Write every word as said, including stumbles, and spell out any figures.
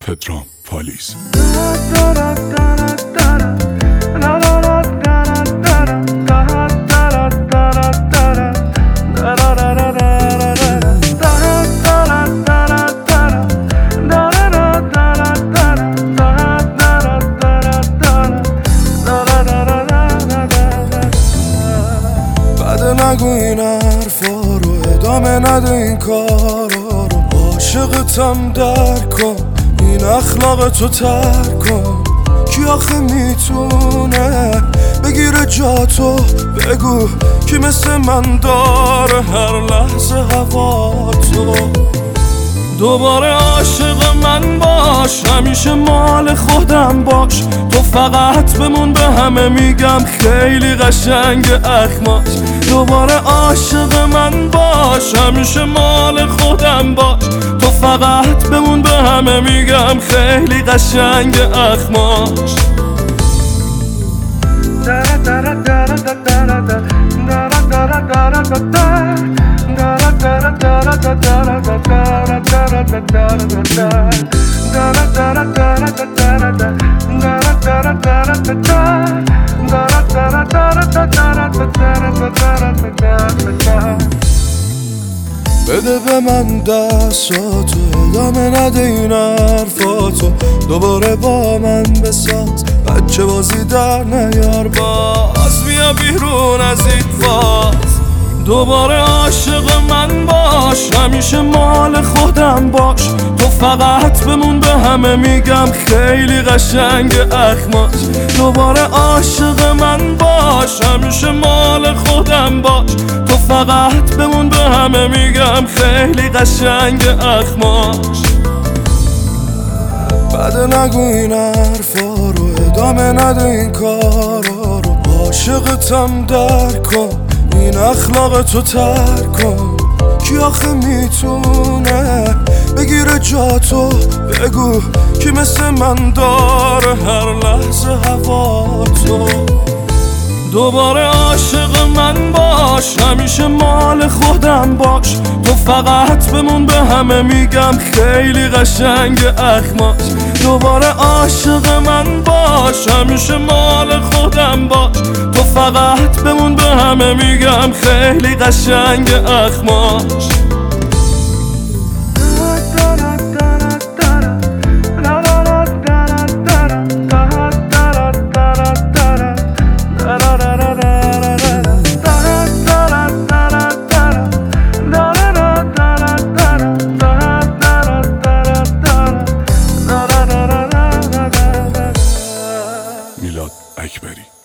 پدرام پالیز. نگو این حرفا رو، ادامه نده این کارا رو. عاشقتم درک کن، این اخلاق تو ترک کن. کی آخه میتونه بگیره جاتو؟ بگو کی مثل من داره هر لحظه هوا تو. دوباره عاشق من باش، همیشه مال خودم باش. تو فقط بمون، به همه میگم خیلی قشنگ اخماش. دوباره عاشق من باش، همیشه مال خودم باش. تو فقط بمون، به همه میگم خیلی قشنگ اخماش. بده به من دستاتو، ادامه نده این حرفاتو. دوباره با من بساز، بچه بازی در نیار. باز بیا بیرون از این فاز. دوباره عاشق من باش، همیشه مال خودم باش. تو فقط بمون، به همه میگم خیلی قشنگ اخماش. دوباره عاشق من باش، همیشه مال خودم باش. تو فقط بمون، به همه میگم خیلی قشنگ اخماش. بده نگو این حرفا رو، ادامه نده این کارا رو. عاشقتم درک کن، این اخلاق تو ترک کن. کی آخه میتونه بگیره جاتو؟ بگو کی مثل من داره هر لحظه هوا تو. دوباره عاشق من باش، همیشه مال خودم باش. تو فقط بمون، به همه میگم خیلی قشنگ اخماش. دوباره عاشق من باش، همیشه مال خودم باش. تو فقط بمون، به همه میگم خیلی قشنگ اخماش. میلاد اکبری.